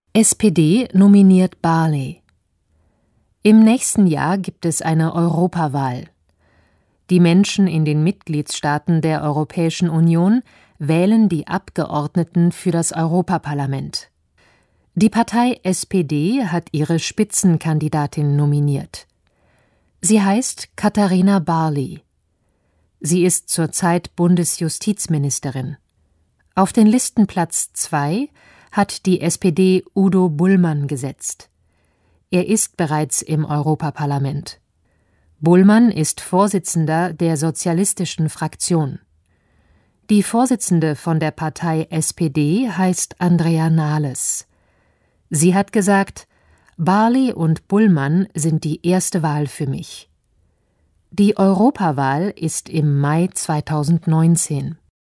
SPD nominiert Barley. Im nächsten Jahr gibt es eine Europawahl. Die Menschen in den Mitgliedstaaten der Europäischen Union wählen die Abgeordneten für das Europaparlament. Die Partei SPD hat ihre Spitzenkandidatin nominiert. Sie heißt Katharina Barley. Sie ist zurzeit Bundesjustizministerin. Auf den Listenplatz 2 hat die SPD Udo Bullmann gesetzt. Er ist bereits im Europaparlament. Bullmann ist Vorsitzender der sozialistischen Fraktion. Die Vorsitzende von der Partei SPD heißt Andrea Nahles. Sie hat gesagt: Barley und Bullmann sind die erste Wahl für mich. Die Europawahl ist im Mai 2019.